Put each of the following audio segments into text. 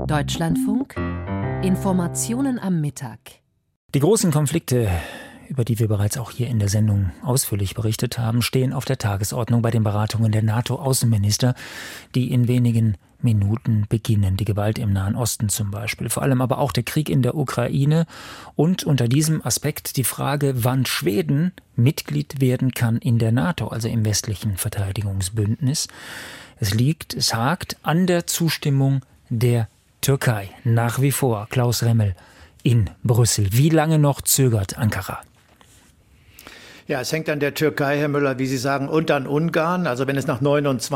Deutschlandfunk Informationen am Mittag. Die großen Konflikte, über die wir bereits auch hier in der Sendung ausführlich berichtet haben, stehen auf der Tagesordnung bei den Beratungen der NATO-Außenminister, die in wenigen Minuten beginnen. Die Gewalt im Nahen Osten zum Beispiel, vor allem aber auch der Krieg in der Ukraine und unter diesem Aspekt die Frage, wann Schweden Mitglied werden kann in der NATO, also im westlichen Verteidigungsbündnis. Es hakt an der Zustimmung der Türkei. Nach wie vor Klaus Remmel in Brüssel. Wie lange noch zögert Ankara? Ja, es hängt an der Türkei, Herr Müller, wie Sie sagen, und an Ungarn. Also wenn es nach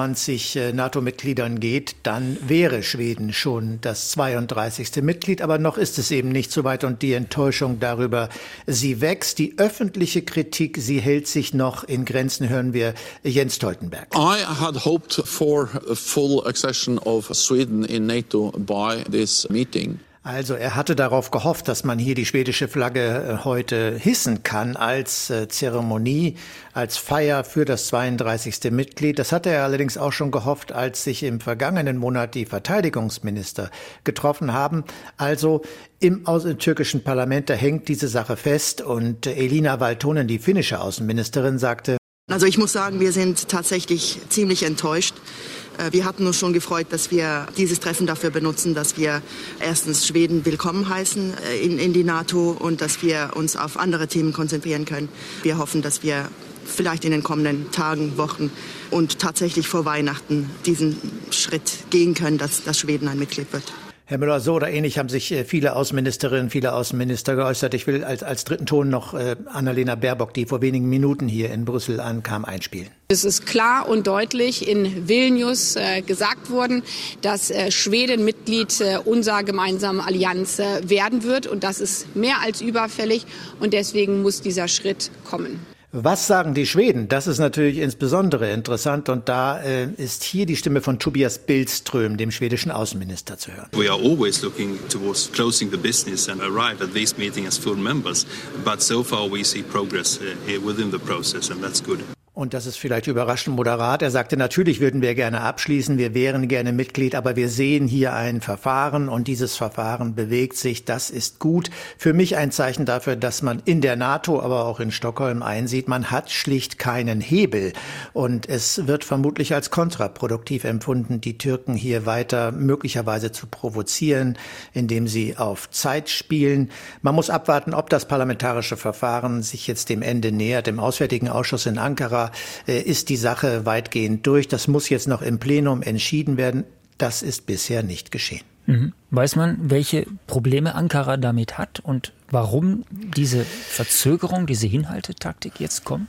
29 NATO-Mitgliedern geht, dann wäre Schweden schon das 32. Mitglied. Aber noch ist es eben nicht so weit und die Enttäuschung darüber, sie wächst. Die öffentliche Kritik, sie hält sich noch in Grenzen, hören wir Jens Stoltenberg. I had hoped for a full accession of Sweden in NATO by this meeting. Also er hatte darauf gehofft, dass man hier die schwedische Flagge heute hissen kann als Zeremonie, als Feier für das 32. Mitglied. Das hatte er allerdings auch schon gehofft, als sich im vergangenen Monat die Verteidigungsminister getroffen haben. Also im türkischen Parlament, da hängt diese Sache fest. Und Elina Valtonen, die finnische Außenministerin, sagte: Also ich muss sagen, wir sind tatsächlich ziemlich enttäuscht. Wir hatten uns schon gefreut, dass wir dieses Treffen dafür benutzen, dass wir erstens Schweden willkommen heißen in die NATO und dass wir uns auf andere Themen konzentrieren können. Wir hoffen, dass wir vielleicht in den kommenden Tagen, Wochen und tatsächlich vor Weihnachten diesen Schritt gehen können, dass Schweden ein Mitglied wird. Herr Müller, so oder ähnlich haben sich viele Außenministerinnen, viele Außenminister geäußert. Ich will als dritten Ton noch Annalena Baerbock, die vor wenigen Minuten hier in Brüssel ankam, einspielen. Es ist klar und deutlich in Vilnius gesagt worden, dass Schweden Mitglied unserer gemeinsamen Allianz werden wird. Und das ist mehr als überfällig. Und deswegen muss dieser Schritt kommen. Was sagen die Schweden? Das ist natürlich insbesondere interessant und da ist hier die Stimme von Tobias Billström, dem schwedischen Außenminister, zu hören. We are always looking towards closing the business and arrive at this meeting as full members, but so far we see progress within the process and that's good. Und das ist vielleicht überraschend moderat. Er sagte, natürlich würden wir gerne abschließen, wir wären gerne Mitglied, aber wir sehen hier ein Verfahren und dieses Verfahren bewegt sich. Das ist gut. Für mich ein Zeichen dafür, dass man in der NATO, aber auch in Stockholm einsieht, man hat schlicht keinen Hebel. Und es wird vermutlich als kontraproduktiv empfunden, die Türken hier weiter möglicherweise zu provozieren, indem sie auf Zeit spielen. Man muss abwarten, ob das parlamentarische Verfahren sich jetzt dem Ende nähert. Im Auswärtigen Ausschuss in Ankara ist die Sache weitgehend durch. Das muss jetzt noch im Plenum entschieden werden. Das ist bisher nicht geschehen. Weiß man, welche Probleme Ankara damit hat und warum diese Verzögerung, diese Hinhaltetaktik jetzt kommt?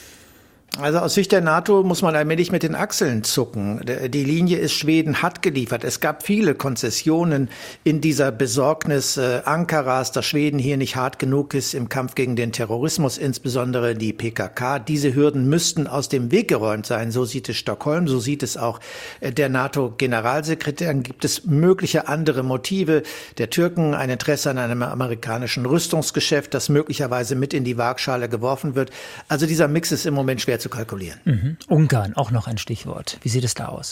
Also aus Sicht der NATO muss man allmählich mit den Achseln zucken. Die Linie ist, Schweden hat geliefert. Es gab viele Konzessionen in dieser Besorgnis Ankaras, dass Schweden hier nicht hart genug ist im Kampf gegen den Terrorismus, insbesondere die PKK. Diese Hürden müssten aus dem Weg geräumt sein. So sieht es Stockholm, so sieht es auch der NATO-Generalsekretär. Dann gibt es mögliche andere Motive der Türken, ein Interesse an einem amerikanischen Rüstungsgeschäft, das möglicherweise mit in die Waagschale geworfen wird. Also dieser Mix ist im Moment schwer zu kalkulieren. Ungarn, auch noch ein Stichwort. Wie sieht es da aus?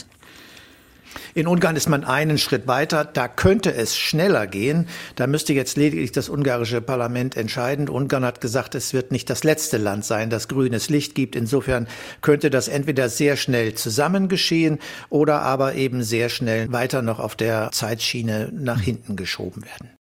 In Ungarn ist man einen Schritt weiter. Da könnte es schneller gehen. Da müsste jetzt lediglich das ungarische Parlament entscheiden. Ungarn hat gesagt, es wird nicht das letzte Land sein, das grünes Licht gibt. Insofern könnte das entweder sehr schnell zusammen geschehen oder aber eben sehr schnell weiter noch auf der Zeitschiene nach hinten geschoben werden.